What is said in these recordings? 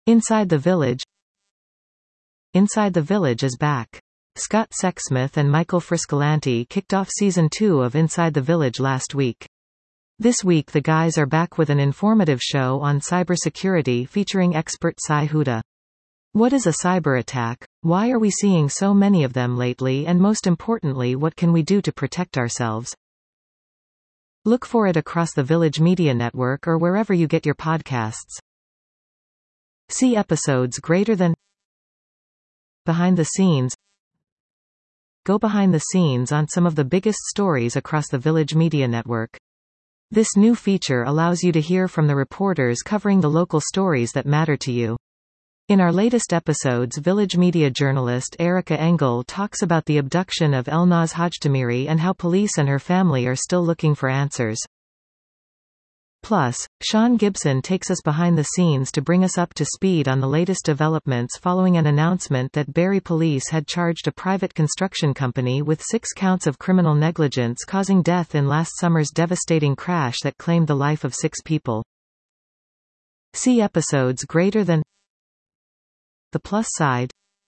Inside the Village. Inside the Village is back. Scott Sexsmith and Michael Friscolanti kicked off Season 2 of Inside the Village last week. This week the guys are back with an informative show on cybersecurity featuring expert Sai Huda. What is a cyber attack? Why are we seeing so many of them lately, and most importantly, what can we do to protect ourselves? Look for it across the Village Media Network or wherever you get your podcasts. See episodes greater than. Behind the scenes. Go behind the scenes on some of the biggest stories across the Village Media Network. This new feature allows you to hear from the reporters covering the local stories that matter to you. In our latest episodes, Village Media journalist Erica Engel talks about the abduction of Elnaz Hajtamiri and how police and her family are still looking for answers. Plus, Sean Gibson takes us behind the scenes to bring us up to speed on the latest developments following an announcement that Barrie Police had charged a private construction company with 6 counts of criminal negligence causing death in last summer's devastating crash that claimed the life of 6 people. See episodes greater than. The Plus Side.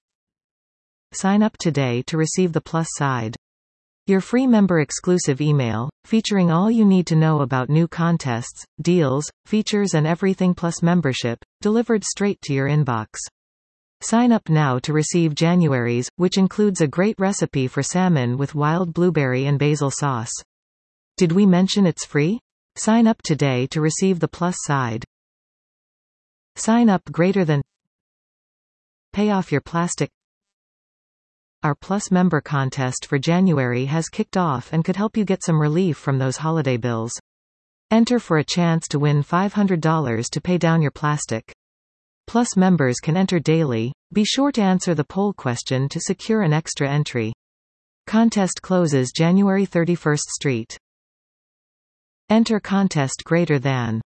Sign up today to receive the Plus Side. Your free member-exclusive email, featuring all you need to know about new contests, deals, features and everything plus membership, delivered straight to your inbox. Sign up now to receive January's, which includes a great recipe for salmon with wild blueberry and basil sauce. Did we mention it's free? Sign up today to receive the Plus Side. Sign up greater than. Pay off your plastic. Our Plus member contest for January has kicked off and could help you get some relief from those holiday bills. Enter for a chance to win $500 to pay down your plastic. Plus members can enter daily. Be sure to answer the poll question to secure an extra entry. Contest closes January 31st. Enter contest greater than.